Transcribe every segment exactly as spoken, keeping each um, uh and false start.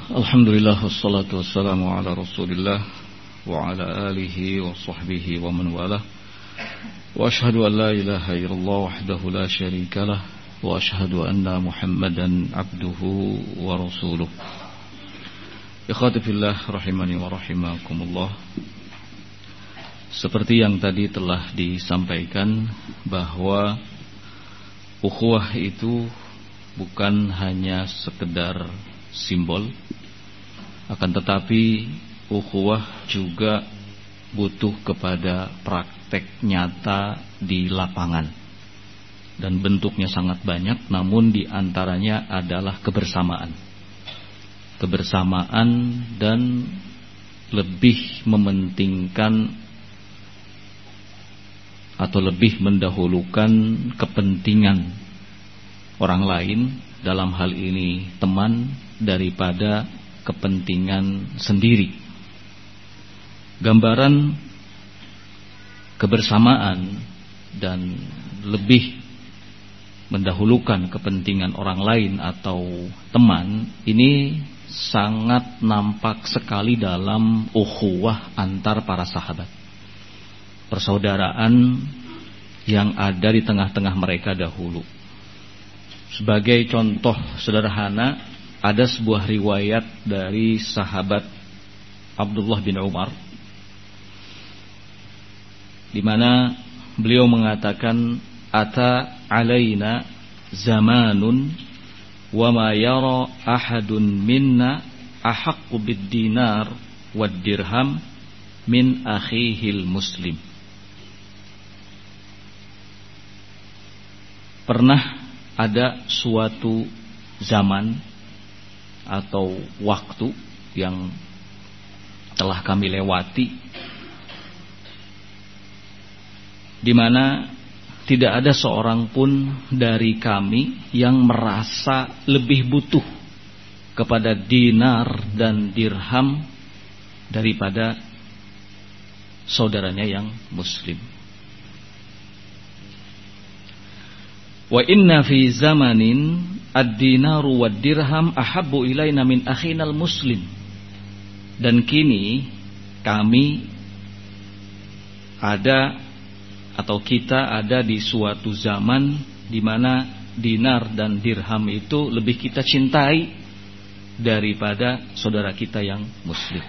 Alhamdulillah wassalatu wassalamu ala Rasulillah wa ala alihi wa sahbihi wa man walah. Wa ashhadu an la ilaha illallah wahdahu la syarikalah wa ashhadu anna Muhammadan abduhu wa rasuluh. Ikhwati fillah rahimani wa rahimakumullah. Seperti yang tadi telah disampaikan bahwa ukhuwah itu bukan hanya sekedar simbol, akan tetapi ukhuwah juga butuh kepada praktek nyata di lapangan. Dan bentuknya sangat banyak, namun diantaranya adalah kebersamaan. Kebersamaan dan lebih mementingkan atau lebih mendahulukan kepentingan orang lain, dalam hal ini teman, daripada kepentingan sendiri. Gambaran kebersamaan dan lebih mendahulukan kepentingan orang lain atau teman ini sangat nampak sekali dalam ukhuwah antar para sahabat. Persaudaraan yang ada di tengah-tengah mereka dahulu. Sebagai contoh sederhana, ada sebuah riwayat dari sahabat Abdullah bin Umar, di mana beliau mengatakan, ata alaina zamanun wa ma yara ahadun minna ahaqqu bid dinar wad dirham min akhihil muslim. Pernah ada suatu zaman atau waktu yang telah kami lewati, di mana tidak ada seorang pun dari kami yang merasa lebih butuh kepada dinar dan dirham daripada saudaranya yang muslim. Wa inna fi zamanin ad-dinaru wad dirham ahabbu ilaina min akhinal muslim. Dan kini kami ada atau kita ada di suatu zaman di mana dinar dan dirham itu lebih kita cintai daripada saudara kita yang muslim.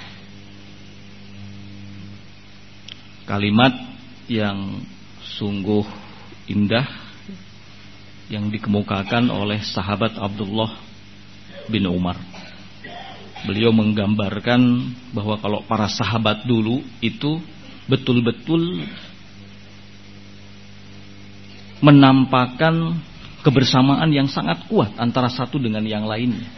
Kalimat yang sungguh indah yang dikemukakan oleh sahabat Abdullah bin Umar. Beliau menggambarkan bahwa kalau para sahabat dulu itu betul-betul menampakkan kebersamaan yang sangat kuat antara satu dengan yang lainnya.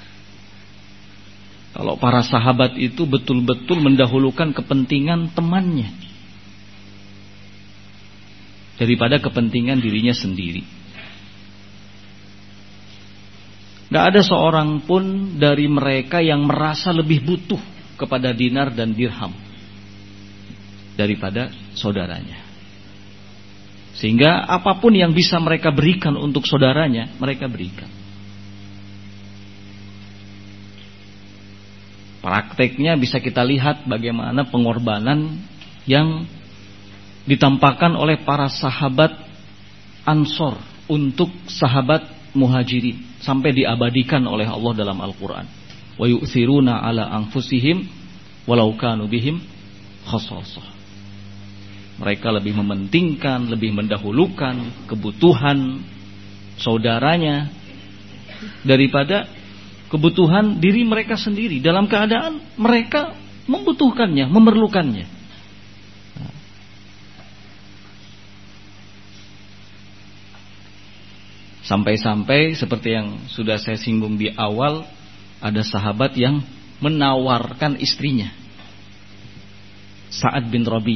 Kalau para sahabat itu betul-betul mendahulukan kepentingan temannya daripada kepentingan dirinya sendiri. Tidak ada seorang pun dari mereka yang merasa lebih butuh kepada dinar dan dirham daripada saudaranya. Sehingga apapun yang bisa mereka berikan untuk saudaranya, mereka berikan. Prakteknya bisa kita lihat bagaimana pengorbanan yang ditampakkan oleh para sahabat Ansor untuk sahabat Muhajirin, sampai diabadikan oleh Allah dalam Al-Quran. Wa yu'thiruna ala anfusihim walau kanu bihim khasasah. Mereka lebih mementingkan, lebih mendahulukan kebutuhan saudaranya daripada kebutuhan diri mereka sendiri, dalam keadaan mereka membutuhkannya, memerlukannya. Sampai-sampai seperti yang sudah saya singgung di awal, ada sahabat yang menawarkan istrinya, Sa'ad bin Rabi,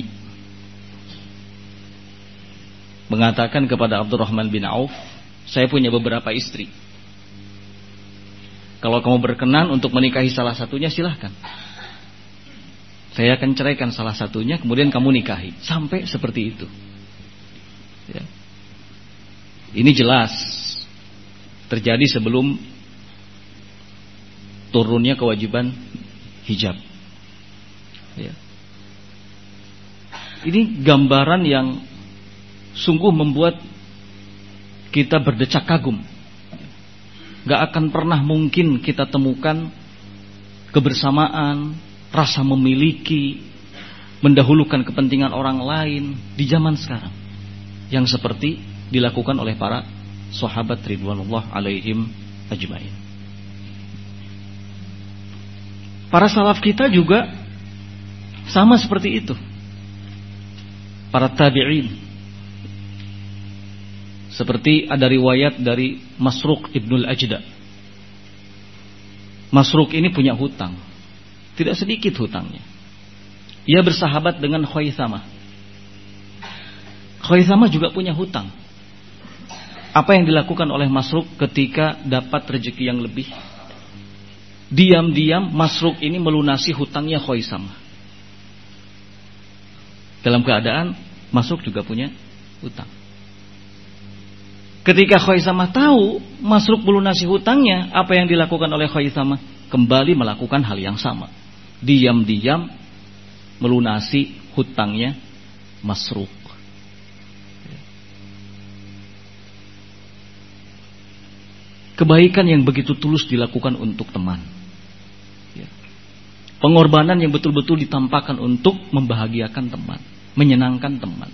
mengatakan kepada Abdurrahman bin Auf, saya punya beberapa istri. Kalau kamu berkenan untuk menikahi salah satunya, silahkan. Saya akan ceraikan salah satunya, kemudian kamu nikahi. Sampai seperti itu. Ya. Ini jelas terjadi sebelum turunnya kewajiban hijab. Ya. Ini gambaran yang sungguh membuat kita berdecak kagum. Gak akan pernah mungkin kita temukan kebersamaan, rasa memiliki, mendahulukan kepentingan orang lain di zaman sekarang, yang seperti dilakukan oleh para sahabat ridwanullah alaihim ajmain. Para salaf kita juga sama seperti itu. Para tabi'in. Seperti ada riwayat dari Masruq ibnul Ajda. Masruq ini punya hutang. Tidak sedikit hutangnya. Ia bersahabat dengan Khaythamah. Khaythamah juga punya hutang. Apa yang dilakukan oleh Masruq ketika dapat rezeki yang lebih? Diam-diam Masruq ini melunasi hutangnya Khaythamah. Dalam keadaan Masruq juga punya hutang. Ketika Khaythamah tahu Masruq melunasi hutangnya, apa yang dilakukan oleh Khaythamah? Kembali melakukan hal yang sama. Diam-diam melunasi hutangnya Masruq. Kebaikan yang begitu tulus dilakukan untuk teman. Pengorbanan yang betul-betul ditampakkan untuk membahagiakan teman, menyenangkan teman.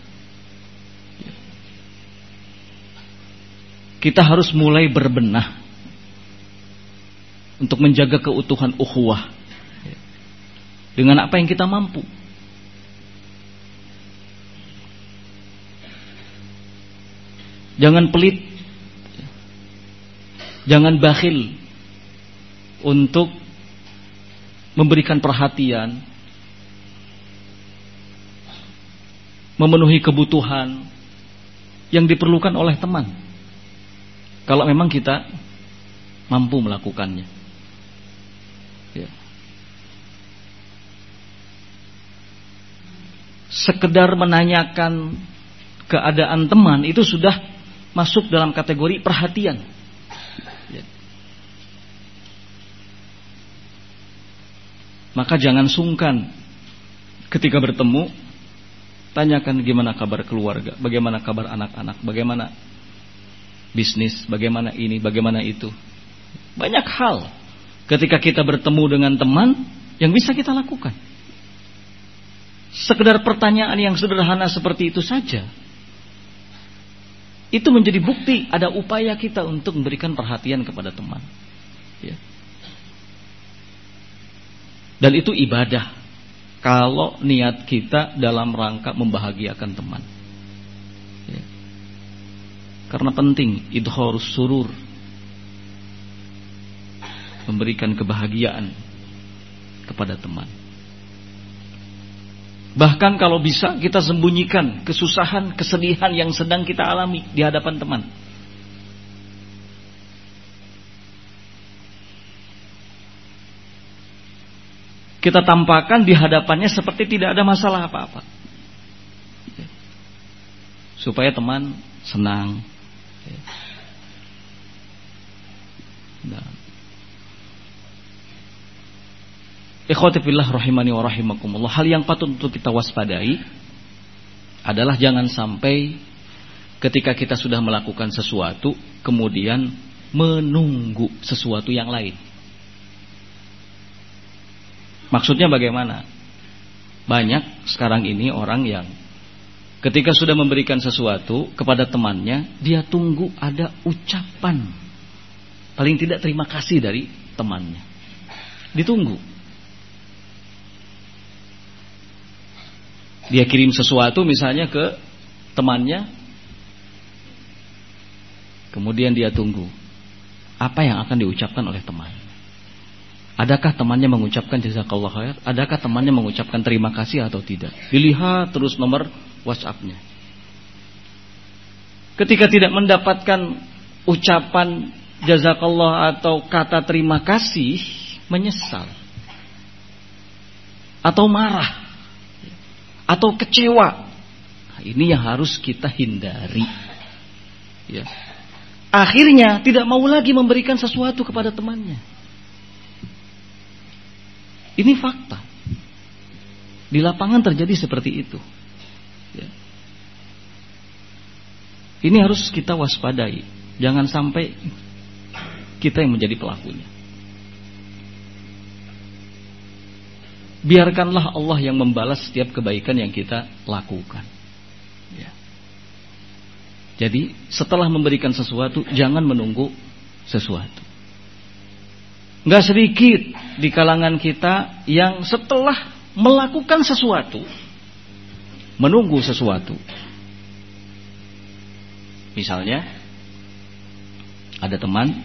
Kita harus mulai berbenah untuk menjaga keutuhan ukhuwah dengan apa yang kita mampu. Jangan pelit, jangan bakhil untuk memberikan perhatian, memenuhi kebutuhan yang diperlukan oleh teman. Kalau memang kita mampu melakukannya. Ya. Sekedar menanyakan keadaan teman itu sudah masuk dalam kategori perhatian. Ya. Maka jangan sungkan ketika bertemu, tanyakan gimana kabar keluarga, bagaimana kabar anak-anak, bagaimana bisnis, bagaimana ini, bagaimana itu. Banyak hal ketika kita bertemu dengan teman yang bisa kita lakukan. Sekedar pertanyaan yang sederhana seperti itu saja, itu menjadi bukti ada upaya kita untuk memberikan perhatian kepada teman. Ya. Dan itu ibadah kalau niat kita dalam rangka membahagiakan teman. Ya. Karena penting idharus surur, memberikan kebahagiaan kepada teman. Bahkan kalau bisa kita sembunyikan kesusahan, kesedihan yang sedang kita alami di hadapan teman. Kita tampakkan di hadapannya seperti tidak ada masalah apa-apa, supaya teman senang. Nah. Ikhwati fillah rahimani wa rahimakumullah, hal yang patut untuk kita waspadai adalah jangan sampai ketika kita sudah melakukan sesuatu kemudian menunggu sesuatu yang lain. Maksudnya bagaimana? Banyak sekarang ini orang yang ketika sudah memberikan sesuatu kepada temannya, dia tunggu ada ucapan, paling tidak terima kasih dari temannya. Ditunggu. Dia kirim sesuatu misalnya ke temannya, kemudian dia tunggu apa yang akan diucapkan oleh teman. Adakah temannya mengucapkan jazakallah khair? Adakah temannya mengucapkan terima kasih atau tidak? Dilihat terus nomor WhatsApp-nya. Ketika tidak mendapatkan ucapan jazakallah atau kata terima kasih, menyesal atau marah atau kecewa. Nah, ini yang harus kita hindari. Ya. Akhirnya tidak mau lagi memberikan sesuatu kepada temannya. Ini fakta. Di lapangan terjadi seperti itu. Ya. Ini harus kita waspadai. Jangan sampai kita yang menjadi pelakunya. Biarkanlah Allah yang membalas setiap kebaikan yang kita lakukan. Ya. Jadi setelah memberikan sesuatu, jangan menunggu sesuatu. Gak sedikit di kalangan kita yang setelah melakukan sesuatu menunggu sesuatu. Misalnya ada teman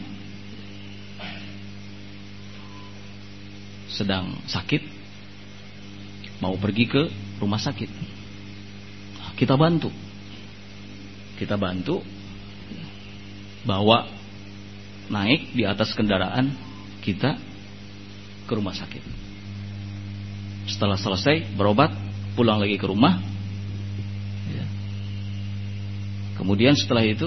sedang sakit, mau pergi ke rumah sakit. Kita bantu. Kita bantu bawa naik di atas kendaraan kita ke rumah sakit. Setelah selesai berobat, pulang lagi ke rumah. Ya. Kemudian setelah itu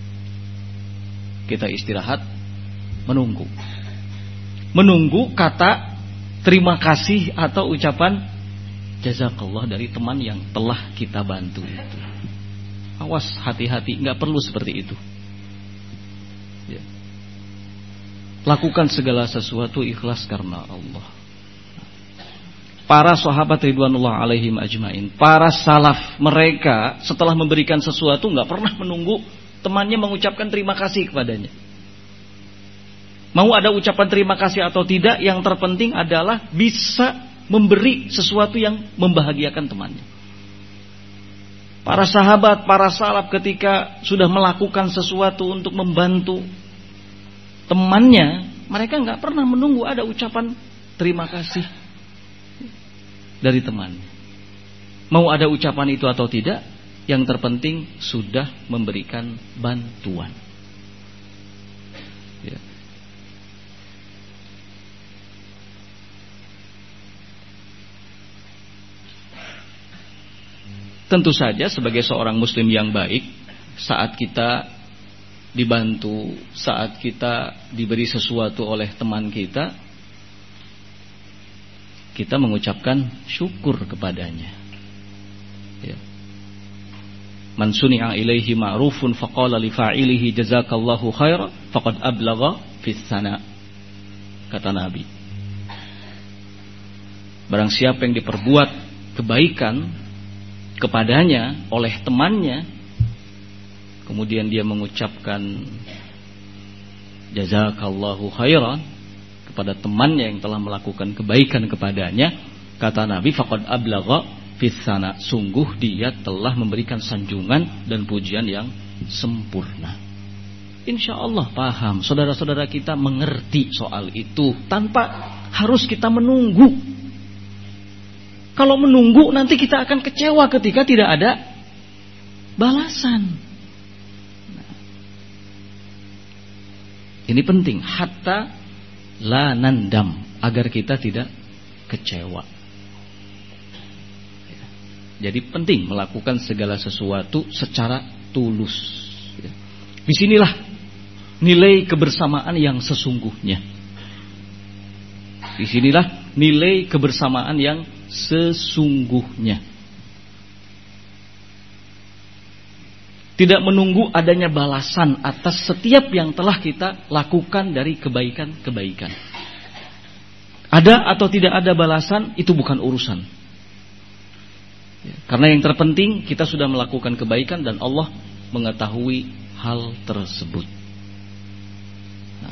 kita istirahat, menunggu. Menunggu kata terima kasih atau ucapan jazakallah dari teman yang telah kita bantu itu. Awas, hati-hati, nggak perlu seperti itu. Ya. Lakukan segala sesuatu ikhlas karena Allah. Para sahabat ridwanullah alaihim ajmain, para salaf, mereka setelah memberikan sesuatu nggak pernah menunggu temannya mengucapkan terima kasih kepadanya. Mau ada ucapan terima kasih atau tidak, yang terpenting adalah bisa memberi sesuatu yang membahagiakan temannya. Para sahabat, para salaf ketika sudah melakukan sesuatu untuk membantu temannya, mereka nggak pernah menunggu ada ucapan terima kasih dari temannya. Mau ada ucapan itu atau tidak, yang terpenting sudah memberikan bantuan. Ya. Tentu saja sebagai seorang muslim yang baik, saat kita dibantu, saat kita diberi sesuatu oleh teman kita, kita mengucapkan syukur kepadanya. Ya. Man suni'a ilaihi ma'rufun faqala li fa'ilihi jazakallahu khaira faqad ablagha fis sana. Kata Nabi. Barang siapa yang diperbuat kebaikan kepadanya oleh temannya, kemudian dia mengucapkan jazakallahu khairan kepada temannya yang telah melakukan kebaikan kepadanya, kata Nabi, faqad ablagha fis sana, sungguh dia telah memberikan sanjungan dan pujian yang sempurna. Insya Allah paham, saudara-saudara kita mengerti soal itu tanpa harus kita menunggu. Kalau menunggu nanti kita akan kecewa ketika tidak ada balasan. Nah, ini penting, hatta la nandam, agar kita tidak kecewa. Jadi penting melakukan segala sesuatu secara tulus. Disinilah nilai kebersamaan yang sesungguhnya. Disinilah nilai kebersamaan yang sesungguhnya. Tidak menunggu adanya balasan atas setiap yang telah kita lakukan dari kebaikan-kebaikan. Ada atau tidak ada balasan, itu bukan urusan. Karena yang terpenting kita sudah melakukan kebaikan dan Allah mengetahui hal tersebut. Nah.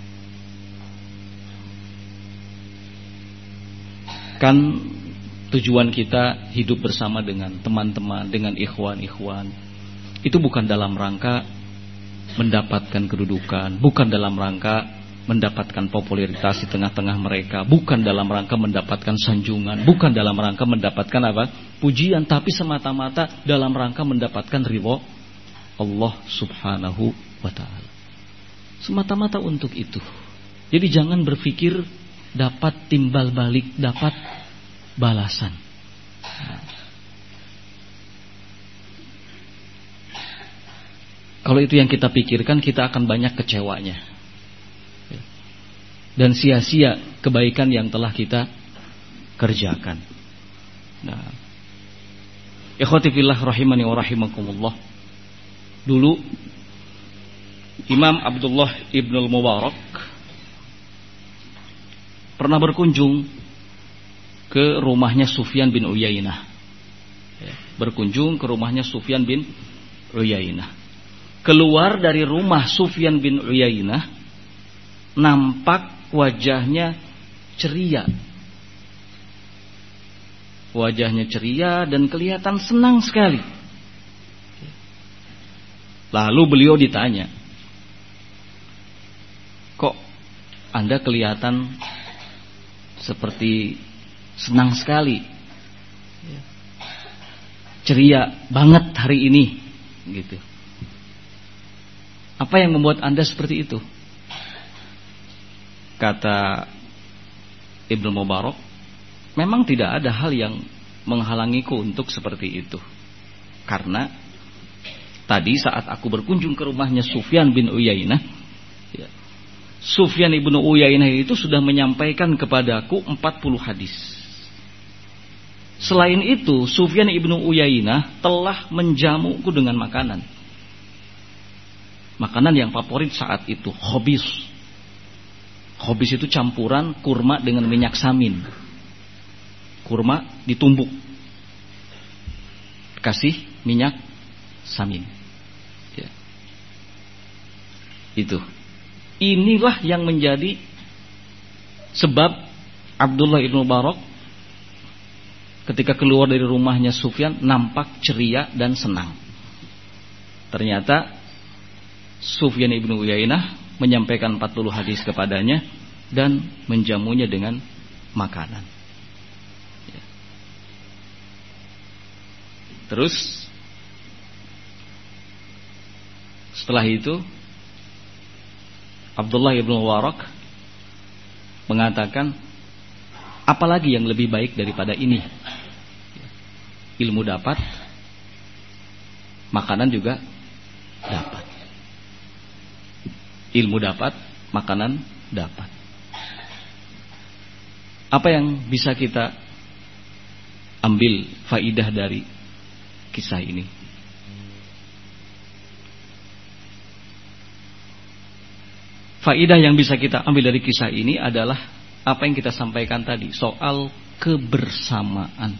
Kan tujuan kita hidup bersama dengan teman-teman, dengan ikhwan-ikhwan, itu bukan dalam rangka mendapatkan kedudukan, bukan dalam rangka mendapatkan popularitas di tengah-tengah mereka, bukan dalam rangka mendapatkan sanjungan, bukan dalam rangka mendapatkan apa? Pujian, tapi semata-mata dalam rangka mendapatkan ridha Allah Subhanahu wa taala. Semata-mata untuk itu. Jadi jangan berpikir dapat timbal balik, dapat balasan. Kalau itu yang kita pikirkan, kita akan banyak kecewanya. Dan sia-sia kebaikan yang telah kita kerjakan. Nah, ikhwati fillah rahimani wa rahimakumullah. Dulu Imam Abdullah Ibnul Mubarak pernah berkunjung ke rumahnya Sufyan bin Uyainah. Berkunjung ke rumahnya Sufyan bin Uyainah. Keluar dari rumah Sufyan bin Uyainah, nampak wajahnya ceria. Wajahnya ceria dan kelihatan senang sekali. Lalu beliau ditanya, "Kok Anda kelihatan seperti senang sekali, ceria banget hari ini?" Gitu. Apa yang membuat Anda seperti itu? Kata Ibnu Mubarak, memang tidak ada hal yang menghalangiku untuk seperti itu. Karena tadi saat aku berkunjung ke rumahnya Sufyan bin Uyainah, ya, Sufyan ibnu Uyainah itu sudah menyampaikan kepadaku empat puluh hadis. Selain itu, Sufyan ibnu Uyainah telah menjamuku dengan makanan. Makanan yang favorit saat itu, khobis. Khobis itu campuran kurma dengan minyak samin. Kurma ditumbuk, kasih minyak samin. Ya. Itu. Inilah yang menjadi sebab Abdullah ibn Mubarak ketika keluar dari rumahnya Sufyan nampak ceria dan senang. Ternyata Sufyan ibnu Uyainah menyampaikan empat puluh hadis kepadanya dan menjamunya dengan makanan. Ya. Terus setelah itu Abdullah ibn Mubarak mengatakan, apalagi yang lebih baik daripada ini? Ilmu dapat, makanan juga dapat. Ilmu dapat, makanan dapat. Apa yang bisa kita ambil faidah dari kisah ini? Faidah yang bisa kita ambil dari kisah ini adalah apa yang kita sampaikan tadi, soal kebersamaan.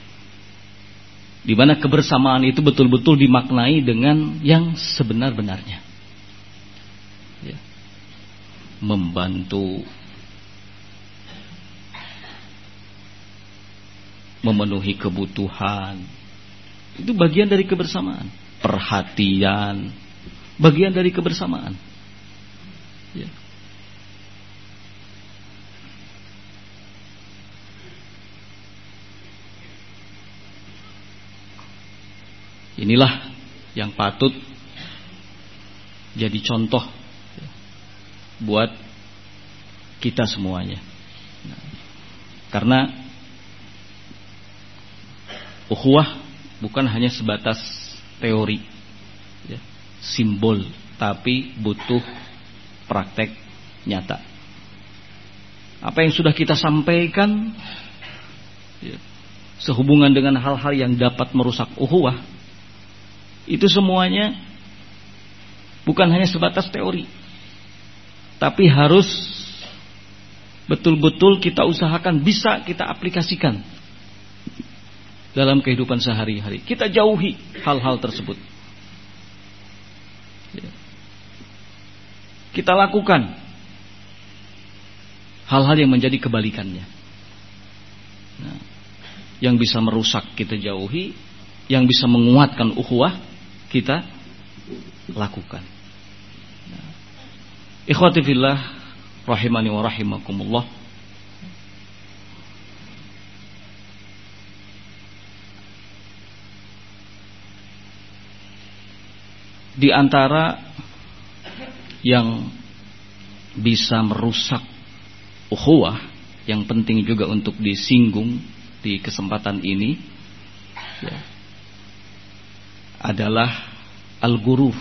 Di mana kebersamaan itu betul-betul dimaknai dengan yang sebenar-benarnya. Ya. Membantu, memenuhi kebutuhan, itu bagian dari kebersamaan. Perhatian, bagian dari kebersamaan. Ya. Inilah yang patut jadi contoh buat kita semuanya. Karena ukhuwah bukan hanya sebatas teori, ya, simbol, tapi butuh praktek nyata. Apa yang sudah kita sampaikan, ya, sehubungan dengan hal-hal yang dapat merusak ukhuwah, itu semuanya bukan hanya sebatas teori, tapi harus betul-betul kita usahakan bisa kita aplikasikan dalam kehidupan sehari-hari. Kita jauhi hal-hal tersebut. Kita lakukan hal-hal yang menjadi kebalikannya. Nah, yang bisa merusak kita jauhi, yang bisa menguatkan ukhuwah kita lakukan. Ikhwati fillah rahimani wa rahimakumullah. Di antara yang bisa merusak ukhuwah, yang penting juga untuk disinggung di kesempatan ini, ya, adalah al-ghurur,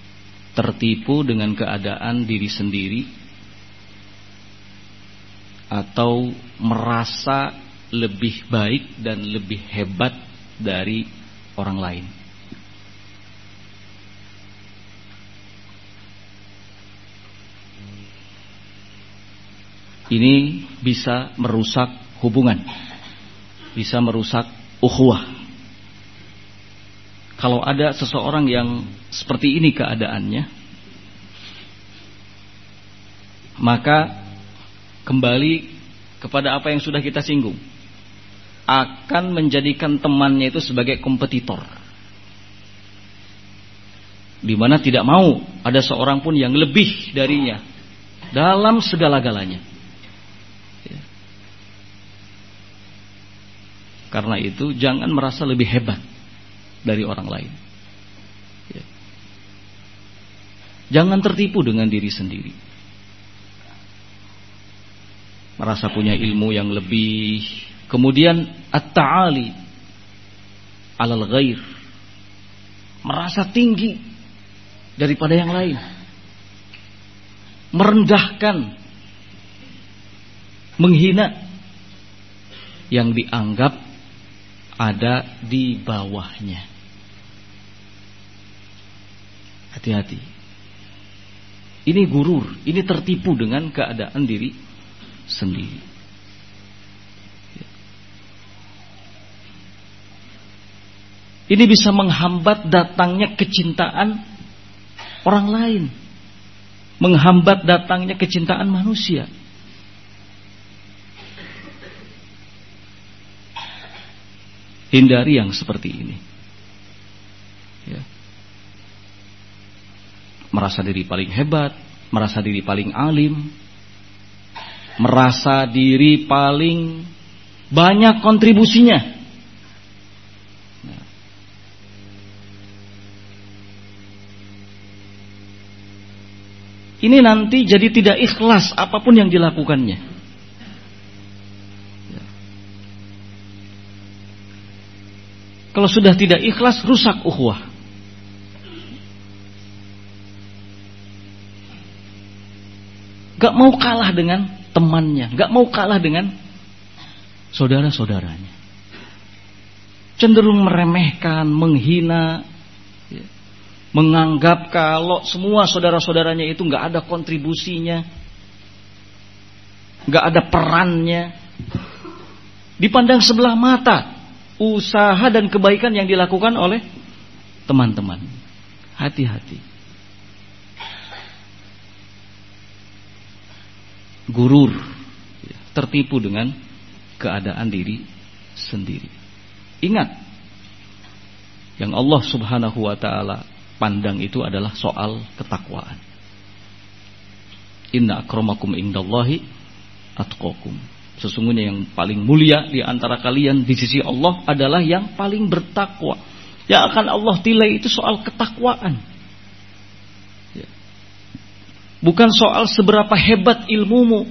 tertipu dengan keadaan diri sendiri atau merasa lebih baik dan lebih hebat dari orang lain. Ini bisa merusak hubungan, bisa merusak ukhuwah. Kalau ada seseorang yang seperti ini keadaannya, maka kembali kepada apa yang sudah kita singgung, akan menjadikan temannya itu sebagai kompetitor, di mana tidak mau ada seorang pun yang lebih darinya dalam segala-galanya. Karena itu jangan merasa lebih hebat dari orang lain. Ya. Jangan tertipu dengan diri sendiri. Merasa punya ilmu yang lebih. Kemudian at-ta'ali alal ghair. Merasa tinggi daripada yang lain. Merendahkan, menghina yang dianggap ada di bawahnya. Hati-hati. Ini gurur, ini tertipu dengan keadaan diri sendiri. Ini bisa menghambat datangnya kecintaan orang lain, menghambat datangnya kecintaan manusia. Hindari yang seperti ini. Ya. Merasa diri paling hebat, merasa diri paling alim, merasa diri paling banyak kontribusinya. Nah. Ini nanti jadi tidak ikhlas apapun yang dilakukannya. Kalau sudah tidak ikhlas, rusak ukhuwah. Gak mau kalah dengan temannya, gak mau kalah dengan saudara-saudaranya. Cenderung meremehkan, menghina, ya. Menganggap kalau semua saudara-saudaranya itu gak ada kontribusinya, gak ada perannya. Dipandang sebelah mata usaha dan kebaikan yang dilakukan oleh teman-teman. Hati-hati. Gurur, tertipu dengan keadaan diri sendiri. Ingat, yang Allah Subhanahu wa ta'ala pandang itu adalah soal ketakwaan. Inna akramakum indallahi atqakum. Sesungguhnya yang paling mulia di antara kalian di sisi Allah adalah yang paling bertakwa. Yang akan Allah tilai itu soal ketakwaan. Ya. Bukan soal seberapa hebat ilmumu,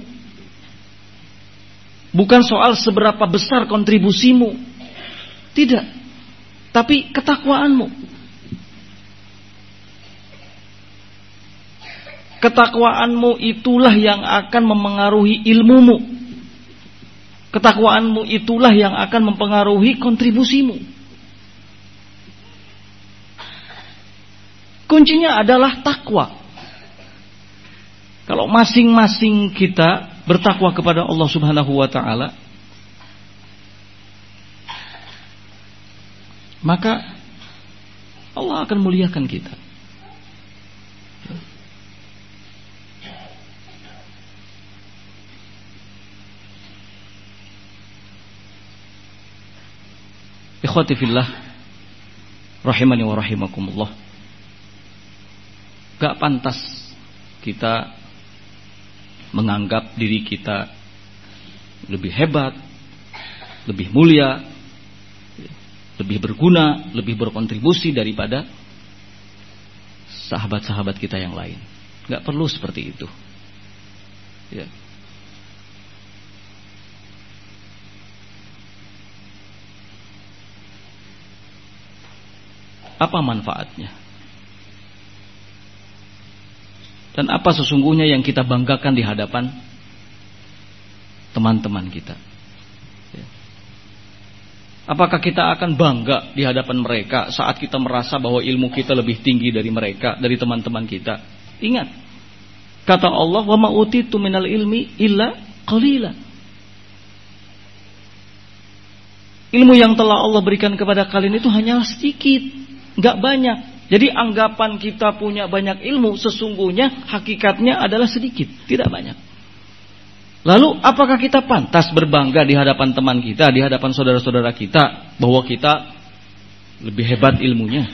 bukan soal seberapa besar kontribusimu. Tidak. Tapi ketakwaanmu. Ketakwaanmu itulah yang akan memengaruhi ilmumu. Ketakwaanmu itulah yang akan mempengaruhi kontribusimu. Kuncinya adalah takwa. Kalau masing-masing kita bertakwa kepada Allah Subhanahu wa ta'ala, maka Allah akan muliakan kita. Ikhwati fillah, rahimani wa rahimakumullah. Gak pantas kita menganggap diri kita lebih hebat, lebih mulia, lebih berguna, lebih berkontribusi daripada sahabat-sahabat kita yang lain. Gak perlu seperti itu. Ya. Apa manfaatnya? Dan apa sesungguhnya yang kita banggakan di hadapan teman-teman kita. Apakah kita akan bangga di hadapan mereka saat kita merasa bahwa ilmu kita lebih tinggi dari mereka, dari teman-teman kita? Ingat, kata Allah, "Wa ma utitu minal ilmi illa qalila." Ilmu yang telah Allah berikan kepada kalian itu hanyalah sedikit, enggak banyak. Jadi anggapan kita punya banyak ilmu, sesungguhnya hakikatnya adalah sedikit, tidak banyak. Lalu apakah kita pantas berbangga di hadapan teman kita, di hadapan saudara-saudara kita, bahwa kita lebih hebat ilmunya?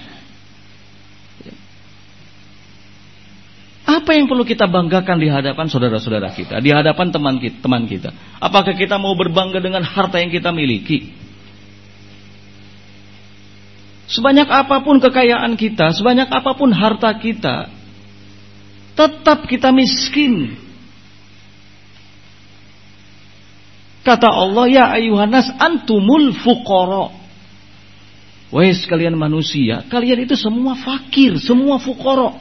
Apa yang perlu kita banggakan di hadapan saudara-saudara kita, di hadapan teman kita, teman kita? Apakah kita mau berbangga dengan harta yang kita miliki? Sebanyak apapun kekayaan kita, sebanyak apapun harta kita, tetap kita miskin. Kata Allah, ya ayuhanas antumul fuqara. Wahai sekalian manusia, kalian itu semua fakir, semua fuqara.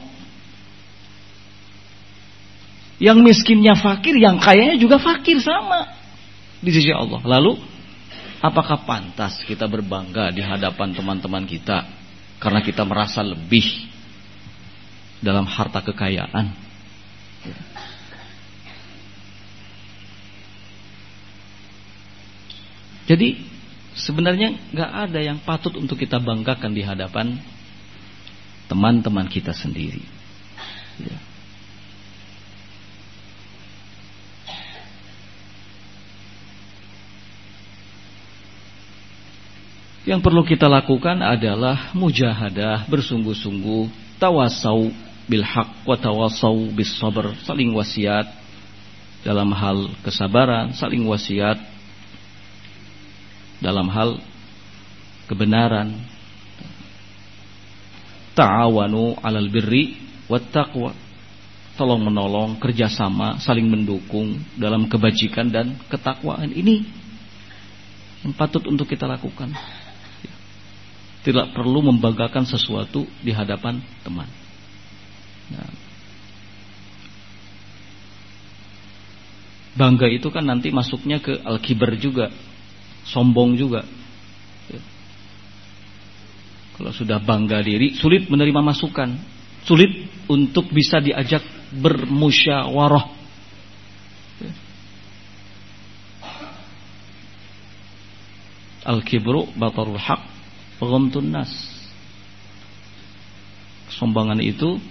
Yang miskinnya fakir, yang kayanya juga fakir, sama di sisi Allah. Lalu, apakah pantas kita berbangga di hadapan teman-teman kita karena kita merasa lebih dalam harta kekayaan? Jadi sebenarnya gak ada yang patut untuk kita banggakan di hadapan teman-teman kita sendiri. Ya. Yang perlu kita lakukan adalah mujahadah, bersungguh-sungguh, tawasau bil haq wa tawasau bis sabr, saling wasiat dalam hal kesabaran, saling wasiat dalam hal kebenaran. Ta'awanu 'alal birri wat taqwa. Tolong menolong, kerjasama, saling mendukung dalam kebajikan dan ketakwaan. Ini yang patut untuk kita lakukan. Tidak perlu membanggakan sesuatu di hadapan teman. Nah, bangga itu kan nanti masuknya ke al-kibar juga, sombong juga. Kalau sudah bangga diri, sulit menerima masukan, sulit untuk bisa diajak bermusyawarah. Al-kibru batarul haq wa ghamtun nas. Kesombongan itu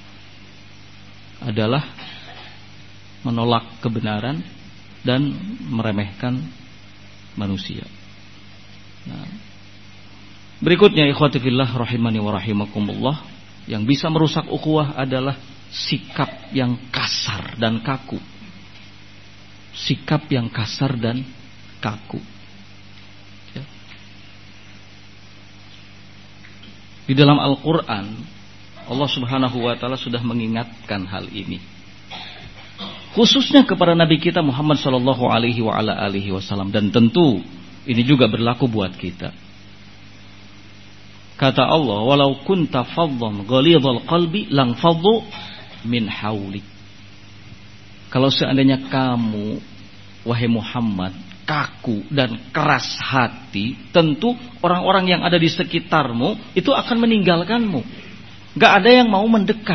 adalah menolak kebenaran dan meremehkan manusia. Nah, berikutnya ikhwati fillah rahimani wa rahimakumullah, yang bisa merusak ukhuwah adalah sikap yang kasar dan kaku. Sikap yang kasar dan kaku. Ya. Di dalam Al-Quran, Allah subhanahu wa ta'ala sudah mengingatkan hal ini, khususnya kepada Nabi kita Muhammad sallallahu alaihi wa ala alihi wasallam, dan tentu ini juga berlaku buat kita. Kata Allah, walau kunta faddan ghalidhal qalbi lang faddu min haulik. Kalau seandainya kamu wahai Muhammad kaku dan keras hati, tentu orang-orang yang ada di sekitarmu itu akan meninggalkanmu. Gak ada yang mau mendekat.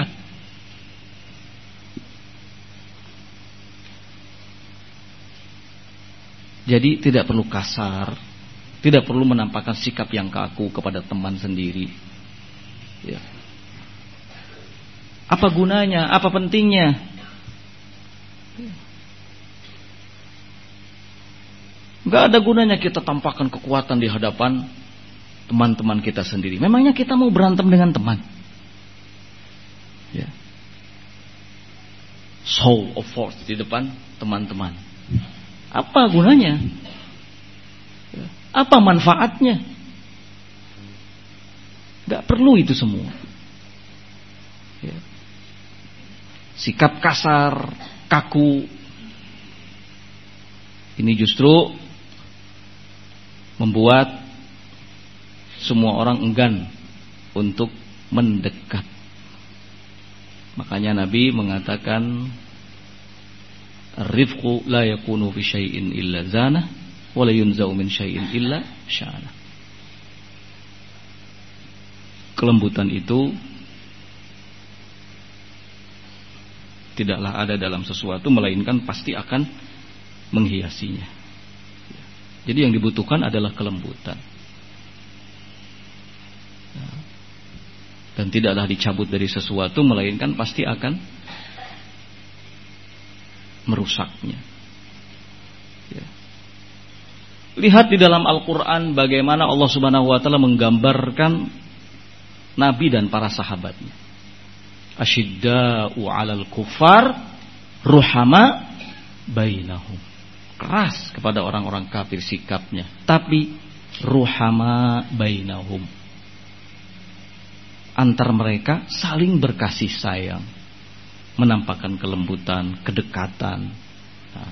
Jadi tidak perlu kasar, tidak perlu menampakkan sikap yang kaku kepada teman sendiri. Ya. Apa gunanya? Apa pentingnya? Gak ada gunanya kita tampakkan kekuatan di hadapan teman-teman kita sendiri. Memangnya kita mau berantem dengan teman? Ya. Show of force di depan teman-teman. Apa gunanya? Apa manfaatnya? Gak perlu itu semua. Ya. Sikap kasar, kaku, ini justru membuat semua orang enggan untuk mendekat. Makanya Nabi mengatakan, Ar-rifqu la yakunu fi syai'in illa zanah wa la yunza'u min syai'in illa sya'anah. Kelembutan itu tidaklah ada dalam sesuatu melainkan pasti akan menghiasinya. Jadi yang dibutuhkan adalah kelembutan. Dan tidaklah dicabut dari sesuatu melainkan pasti akan merusaknya. Ya. Lihat di dalam Al-Quran bagaimana Allah Subhanahu Wa Taala menggambarkan Nabi dan para sahabatnya. Asyidda'u 'alal kuffar ruhama bainahum. Keras kepada orang-orang kafir sikapnya, tapi ruhama bainahum. Antar mereka saling berkasih sayang, menampakkan kelembutan, kedekatan. Nah.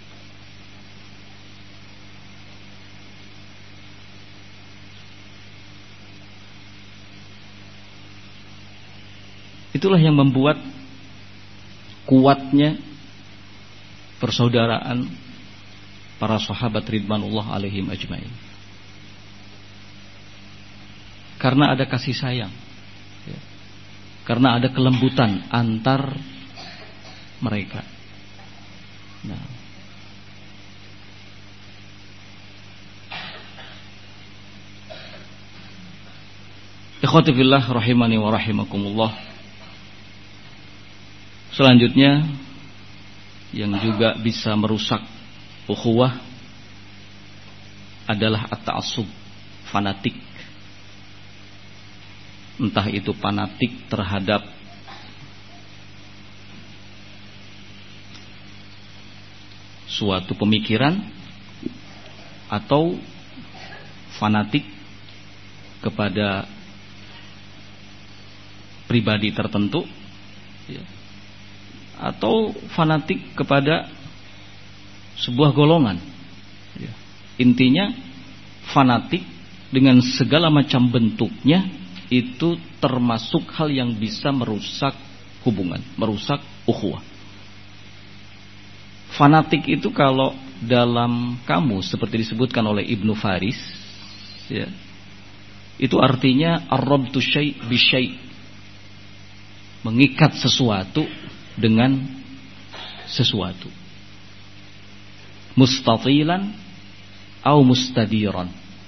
Itulah yang membuat kuatnya persaudaraan para sahabat ridwanullah alaihim ajmain. Karena ada kasih sayang, ya. Karena ada kelembutan antar mereka. Nah. Ikhwati fillah rahimani wa rahimakumullah. Selanjutnya yang juga bisa merusak ukhuwah adalah at-ta'assub, fanatik. Entah itu fanatik terhadap suatu pemikiran atau fanatik kepada pribadi tertentu, ya, atau fanatik kepada sebuah golongan, ya. Intinya fanatik dengan segala macam bentuknya itu termasuk hal yang bisa merusak hubungan, merusak ukhuwah. Fanatik itu kalau dalam kamus seperti disebutkan oleh Ibnu Faris, ya, itu artinya ar-rabtu syai' bi syai', mengikat sesuatu dengan sesuatu, mustatilan atau mustadiran,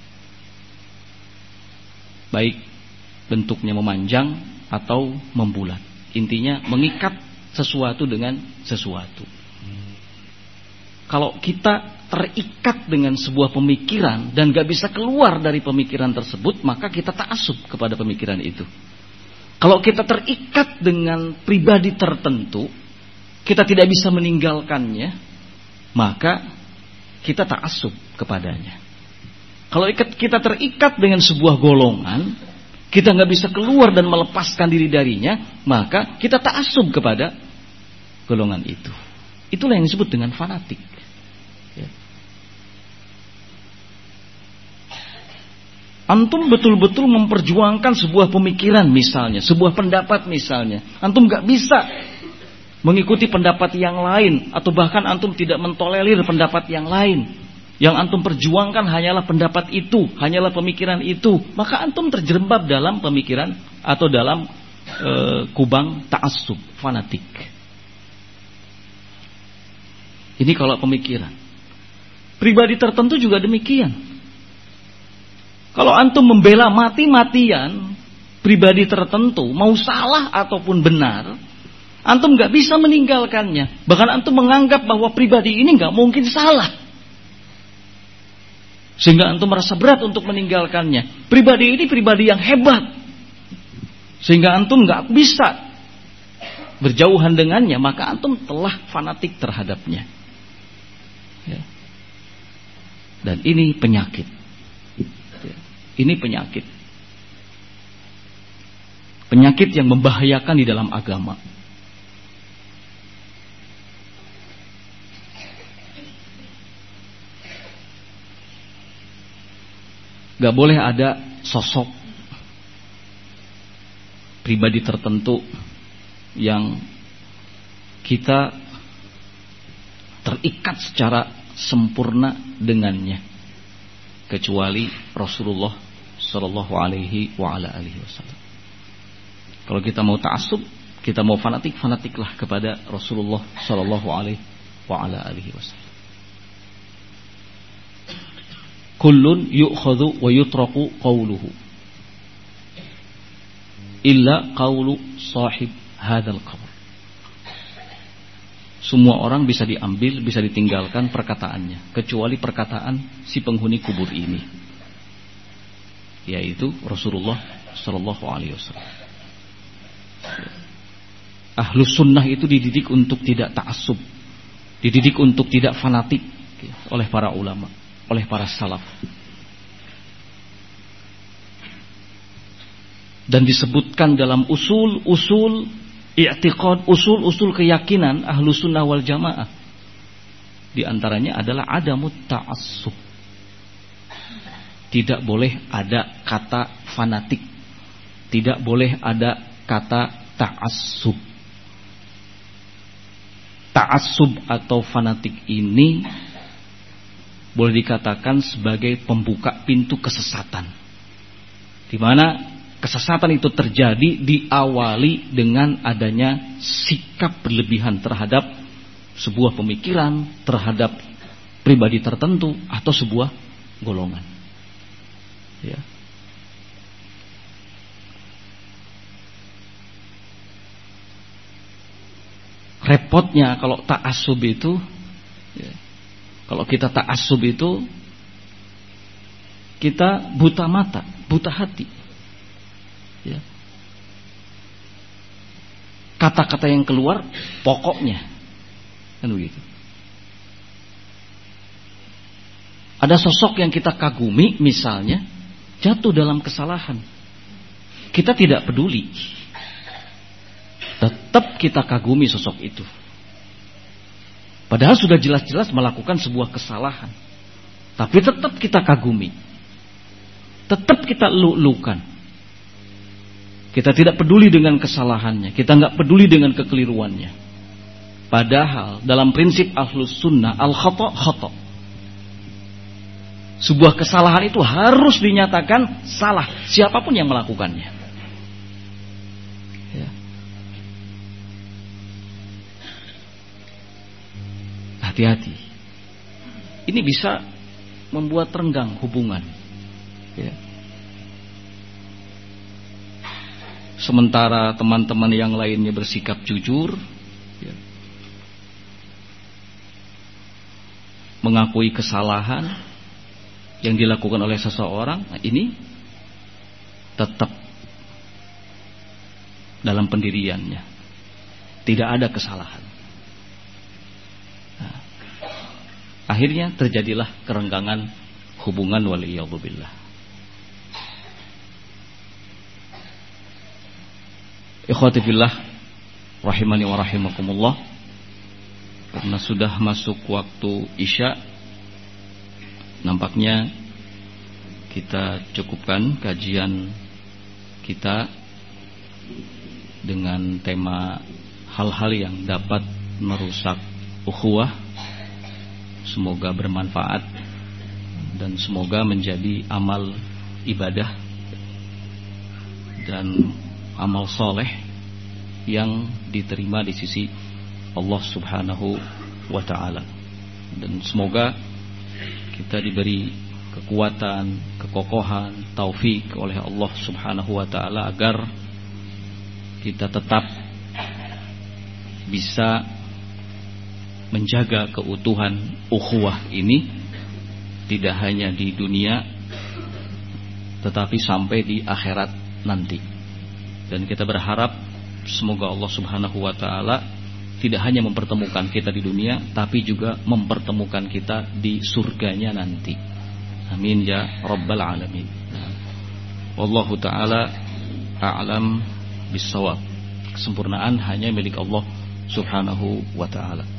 baik bentuknya memanjang atau membulat. Intinya mengikat sesuatu dengan sesuatu. Kalau kita terikat dengan sebuah pemikiran dan gak bisa keluar dari pemikiran tersebut, maka kita ta'assub kepada pemikiran itu. Kalau kita terikat dengan pribadi tertentu, kita tidak bisa meninggalkannya, maka kita ta'assub kepadanya. Kalau kita terikat dengan sebuah golongan, kita gak bisa keluar dan melepaskan diri darinya, maka kita ta'assub kepada golongan itu. Itulah yang disebut dengan fanatik. Ya. Antum betul-betul memperjuangkan sebuah pemikiran misalnya, sebuah pendapat misalnya. Antum gak bisa mengikuti pendapat yang lain, atau bahkan antum tidak mentolerir pendapat yang lain. Yang antum perjuangkan hanyalah pendapat itu, hanyalah pemikiran itu. Maka antum terjerembab dalam pemikiran atau dalam e, kubang ta'assub, fanatik. Ini kalau pemikiran. Pribadi tertentu juga demikian. Kalau antum membela mati-matian pribadi tertentu, mau salah ataupun benar, antum gak bisa meninggalkannya. Bahkan antum menganggap bahwa pribadi ini gak mungkin salah, sehingga antum merasa berat untuk meninggalkannya. Pribadi ini pribadi yang hebat, sehingga antum gak bisa berjauhan dengannya, maka antum telah fanatik terhadapnya. Ya. Dan ini penyakit. Ya. Ini penyakit. Penyakit yang membahayakan di dalam agama. Gak boleh ada sosok pribadi tertentu yang kita terikat secara sempurna dengannya kecuali Rasulullah sallallahu alaihi wa ala alihi wasallam. Kalau kita mau ta'assub, kita mau fanatik, fanatiklah kepada Rasulullah sallallahu alaihi wa ala alihi wasallam. Kullun yu'khadhu wa yutraku qawluhu illa qawlu sahib hadzal qabr. Semua orang bisa diambil, bisa ditinggalkan perkataannya kecuali perkataan si penghuni kubur ini, yaitu Rasulullah sallallahu alaihi wasallam. Ahlus sunnah itu dididik untuk tidak ta'assub, dididik untuk tidak fanatik oleh para ulama, oleh para salaf. Dan disebutkan dalam usul-usul i'tiqad, usul-usul keyakinan Ahlus sunnah wal jamaah. Di antaranya adalah adamut ta'assub. Tidak boleh ada kata fanatik, tidak boleh ada kata ta'assub. Ta'assub atau fanatik ini boleh dikatakan sebagai pembuka pintu kesesatan, di mana kesesatan itu terjadi diawali dengan adanya sikap berlebihan terhadap sebuah pemikiran, terhadap pribadi tertentu atau sebuah golongan. Ya. Repotnya kalau ta'assub itu, ya, kalau kita ta'assub itu kita buta mata, buta hati. Ya. Kata-kata yang keluar pokoknya, kan begitu. Ada sosok yang kita kagumi misalnya jatuh dalam kesalahan, kita tidak peduli, tetap kita kagumi sosok itu, padahal sudah jelas-jelas melakukan sebuah kesalahan, tapi tetap kita kagumi, tetap kita elu-elukan. Kita tidak peduli dengan kesalahannya, kita nggak peduli dengan kekeliruannya. Padahal dalam prinsip Ahlus sunnah, al-khata' khata'. Sebuah kesalahan itu harus dinyatakan salah, siapapun yang melakukannya. Ya. Hati-hati. Ini bisa membuat renggang hubungan. Ya. Sementara teman-teman yang lainnya bersikap jujur, ya, mengakui kesalahan yang dilakukan oleh seseorang, nah ini tetap dalam pendiriannya, tidak ada kesalahan. Nah, akhirnya terjadilah kerenggangan hubungan, waliyadzubillah. Ikhwati fillah rahimani wa rahimakumullah. Karena sudah masuk waktu Isya, nampaknya kita cukupkan kajian kita dengan tema hal-hal yang dapat merusak ukhuwah. Semoga bermanfaat dan semoga menjadi amal ibadah dan amal soleh yang diterima di sisi Allah subhanahu wa ta'ala. Dan semoga kita diberi kekuatan, kekokohan, taufik oleh Allah subhanahu wa ta'ala agar kita tetap bisa menjaga keutuhan ukhuwah ini, tidak hanya di dunia tetapi sampai di akhirat nanti. Dan kita berharap semoga Allah subhanahu wa ta'ala tidak hanya mempertemukan kita di dunia, tapi juga mempertemukan kita di surganya nanti. Amin ya rabbal alamin. Wallahu ta'ala a'lam bissawab. Kesempurnaan hanya milik Allah subhanahu wa ta'ala.